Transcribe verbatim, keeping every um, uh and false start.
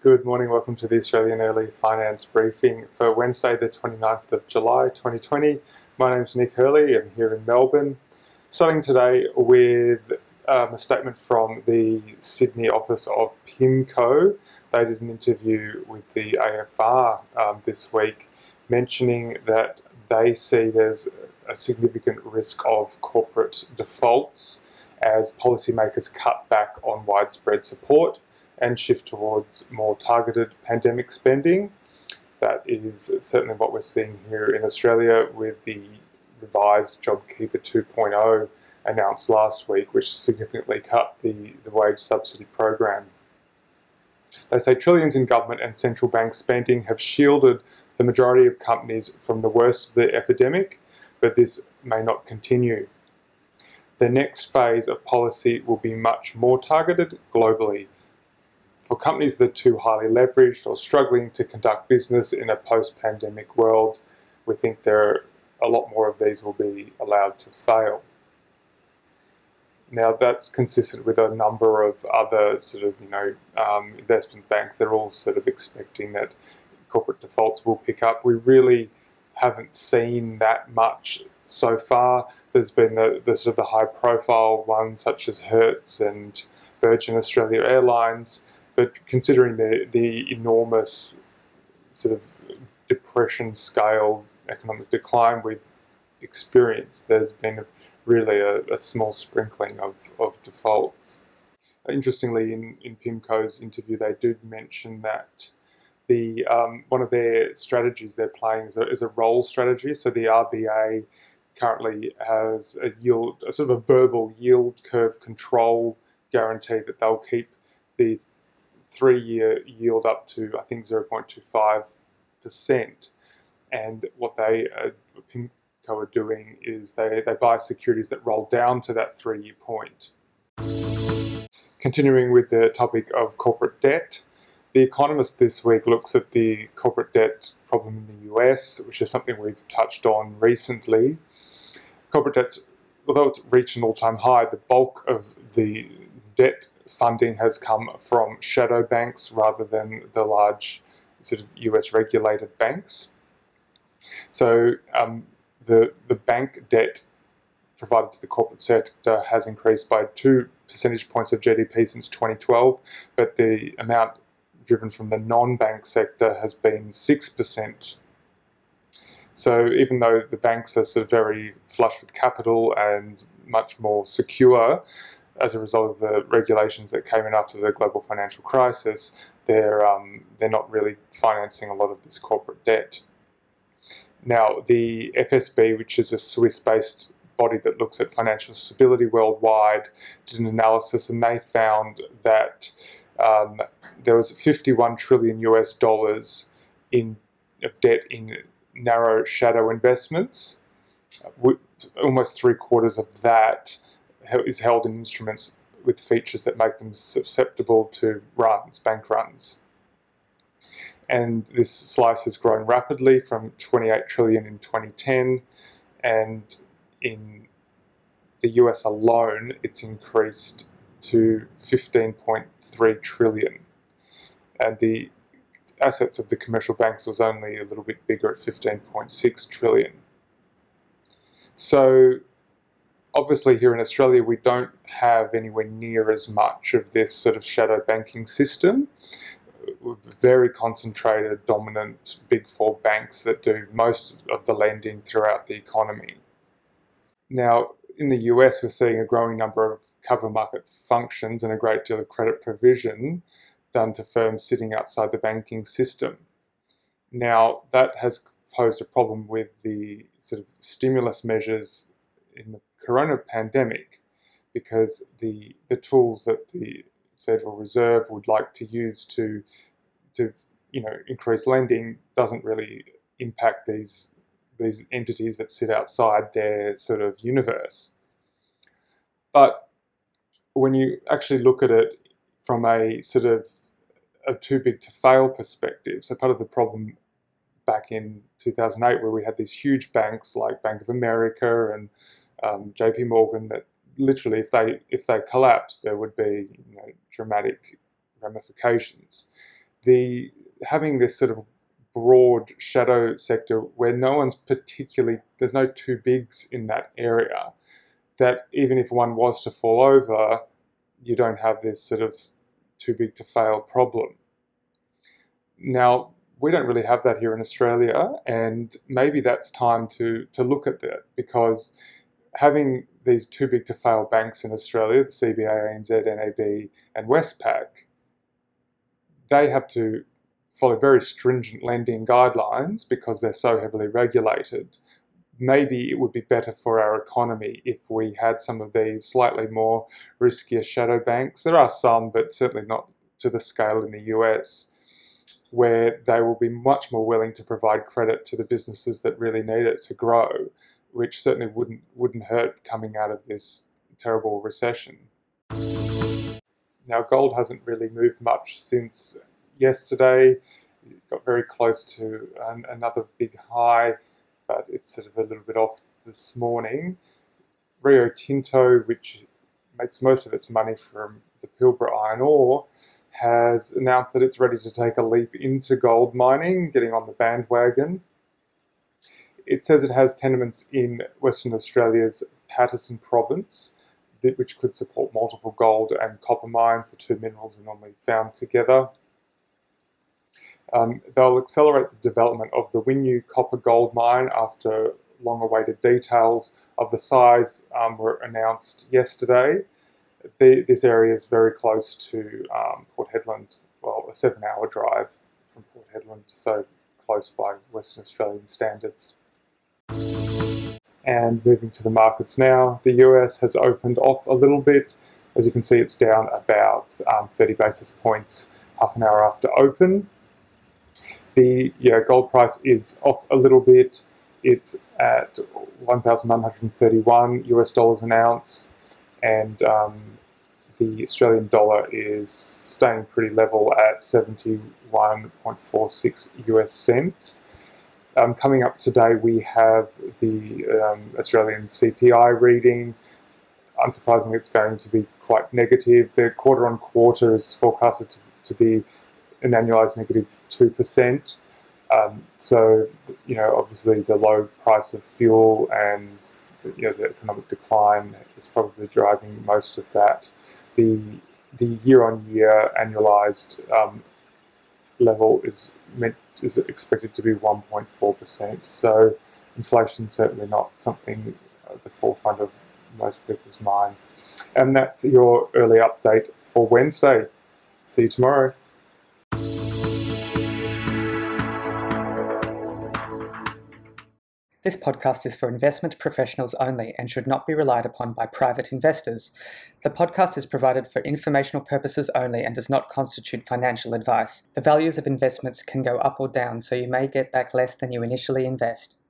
Good morning, welcome to the Australian Early Finance Briefing for Wednesday the twenty-ninth of July twenty twenty. My name's Nick Hurley, I'm here in Melbourne. Starting today with um, a statement from the Sydney office of PIMCO. They did an interview with the A F R um, this week, mentioning that they see there's a significant risk of corporate defaults as policymakers cut back on widespread support and shift towards more targeted pandemic spending. That is certainly what we're seeing here in Australia with the revised JobKeeper two point oh announced last week, which significantly cut the, the wage subsidy program. They say trillions in government and central bank spending have shielded the majority of companies from the worst of the epidemic, but this may not continue. The next phase of policy will be much more targeted globally. For companies that are too highly leveraged or struggling to conduct business in a post-pandemic world, we think there are a lot more of these will be allowed to fail. Now, that's consistent with a number of other sort of, you know, um, investment banks. They're all sort of expecting that corporate defaults will pick up. We really haven't seen that much so far. There's been the, the sort of the high-profile ones such as Hertz and Virgin Australia Airlines. But considering the, the enormous sort of depression scale economic decline we've experienced, there's been really a, a small sprinkling of, of defaults. Interestingly, in, in PIMCO's interview, they did mention that the um, one of their strategies they're playing is a, is a roll strategy. So the R B A currently has a yield, a sort of a verbal yield curve control guarantee that they'll keep the three-year yield up to, I think, zero point two five percent. And what they, uh, PIMCO are doing is they, they buy securities that roll down to that three-year point. Continuing with the topic of corporate debt, The Economist this week looks at the corporate debt problem in the U S, which is something we've touched on recently. Corporate debt's, although it's reached an all-time high, the bulk of the debt funding has come from shadow banks rather than the large sort of U S regulated banks. So um, the, the bank debt provided to the corporate sector has increased by two percentage points of G D P since twenty twelve, but the amount driven from the non-bank sector has been six percent. So even though the banks are sort of very flush with capital and much more secure, as a result of the regulations that came in after the global financial crisis, they're, um, they're not really financing a lot of this corporate debt. Now, the F S B, which is a Swiss-based body that looks at financial stability worldwide, did an analysis and they found that um, there was fifty-one trillion U S dollars in of debt in narrow shadow investments. Almost three quarters of that is held in instruments with features that make them susceptible to runs, bank runs. And this slice has grown rapidly from twenty-eight trillion in twenty ten, and in the U S alone, it's increased to fifteen point three trillion. And the assets of the commercial banks was only a little bit bigger at fifteen point six trillion. So obviously here in Australia, we don't have anywhere near as much of this sort of shadow banking system. With very concentrated, dominant big four banks that do most of the lending throughout the economy. Now, in the U S, we're seeing a growing number of capital market functions and a great deal of credit provision done to firms sitting outside the banking system. Now, that has posed a problem with the sort of stimulus measures in the corona pandemic, because the the tools that the Federal Reserve would like to use to to you know increase lending doesn't really impact these these entities that sit outside their sort of universe. But when you actually look at it from a sort of a too big to fail perspective, so part of the problem back in two thousand eight, where we had these huge banks like Bank of America and um, J P Morgan, that literally if they if they collapsed, there would be you know, dramatic ramifications. the having this sort of broad shadow sector where no one's particularly, there's no too bigs in that area, that even if one was to fall over, you don't have this sort of too big to fail problem. Now, we don't really have that here in Australia, and maybe that's time to, to look at that, because having these too big to fail banks in Australia, the C B A, A N Z, N A B and Westpac, they have to follow very stringent lending guidelines because they're so heavily regulated. Maybe it would be better for our economy if we had some of these slightly more riskier shadow banks. There are some, but certainly not to the scale in the U S, where they will be much more willing to provide credit to the businesses that really need it to grow, which certainly wouldn't wouldn't hurt coming out of this terrible recession. Now, gold hasn't really moved much since yesterday. It got very close to an, another big high, but it's sort of a little bit off this morning. Rio Tinto, which makes most of its money from the Pilbara iron ore, has announced that it's ready to take a leap into gold mining, getting on the bandwagon. It says it has tenements in Western Australia's Paterson province, which could support multiple gold and copper mines. The two minerals are normally found together. Um, they'll accelerate the development of the Winu copper gold mine after long-awaited details of the size um, were announced yesterday. The, this area is very close to um, Port Hedland, well, a seven-hour drive from Port Hedland, so close by Western Australian standards. And moving to the markets now, the U S has opened off a little bit. As you can see, it's down about um, thirty basis points half an hour after open. The yeah, gold price is off a little bit. It's at one thousand nine hundred thirty-one U S dollars an ounce, and um, the Australian dollar is staying pretty level at seventy-one point four six U S cents. Um, coming up today, we have the um, Australian C P I reading. Unsurprisingly, it's going to be quite negative. The quarter on quarter is forecasted to, to be an annualized negative two percent. Um, so, you know, obviously the low price of fuel and the, you know, the economic decline is probably driving most of that. The the year-on-year annualized um, level is meant is expected to be one point four percent. So, inflation is certainly not something at the forefront of most people's minds. And that's your early update for Wednesday. See you tomorrow. This podcast is for investment professionals only and should not be relied upon by private investors. The podcast is provided for informational purposes only and does not constitute financial advice. The values of investments can go up or down, so you may get back less than you initially invest.